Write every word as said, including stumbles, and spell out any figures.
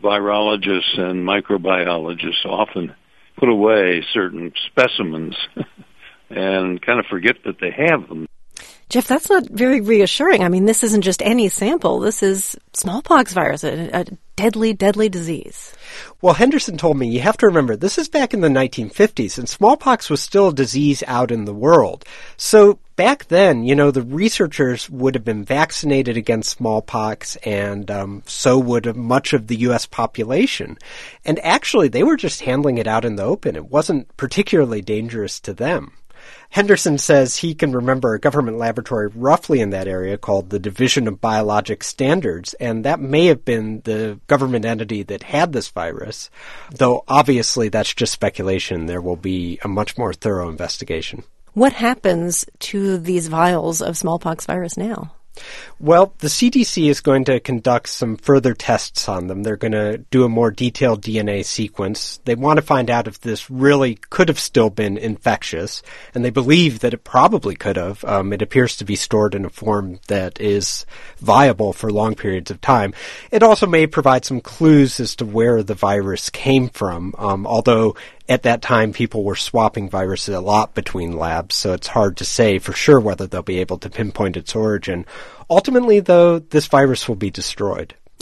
virologists and microbiologists often put away certain specimens and kind of forget that they have them. Jeff, that's not very reassuring. I mean, this isn't just any sample. This is smallpox virus, a, a deadly, deadly disease. Well, Henderson told me, you have to remember, this is back in the nineteen fifties, and smallpox was still a disease out in the world. So back then, you know, the researchers would have been vaccinated against smallpox, and um, so would much of the U S population. And actually, they were just handling it out in the open. It wasn't particularly dangerous to them. Henderson says he can remember a government laboratory roughly in that area called the Division of Biologic Standards, and that may have been the government entity that had this virus, though obviously that's just speculation. There will be a much more thorough investigation. What happens to these vials of smallpox virus now? Well, the C D C is going to conduct some further tests on them. They're going to do a more detailed D N A sequence. They want to find out if this really could have still been infectious, and they believe that it probably could have. Um, it appears to be stored in a form that is viable for long periods of time. It also may provide some clues as to where the virus came from, um, although at that time, people were swapping viruses a lot between labs, so it's hard to say for sure whether they'll be able to pinpoint its origin. Ultimately, though, this virus will be destroyed.